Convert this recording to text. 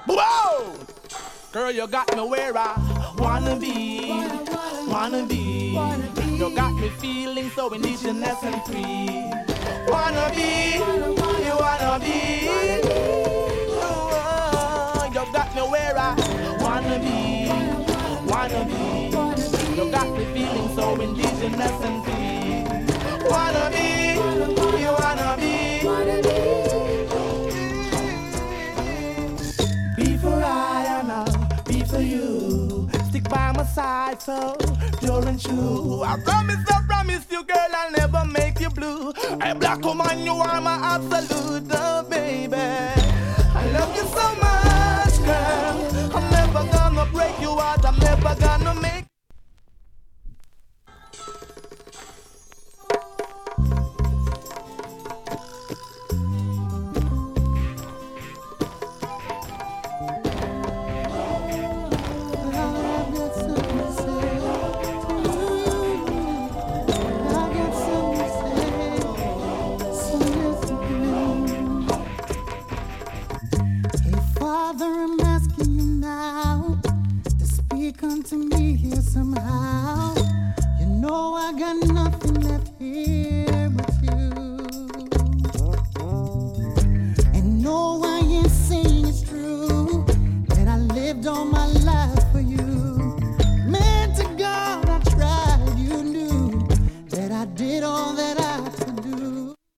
Whoa! Girl, you got me where I wanna be. Wanna be. You got me feeling so indigenous and free. Wanna be. You wanna be. Oh, you got me where I wanna be. Wanna be. You got me feeling so indigenous and free. Wanna be. You wanna be. Be for I and I'll be for you. Stick by my side so pure and true. I promise you, girl, I'll never make you blue. A black woman, you are my absolute, oh, baby. I love you so much, girl. I'm never gonna break you out. I'm never gonna make. Come to me here somehow. You know I got nothing left here but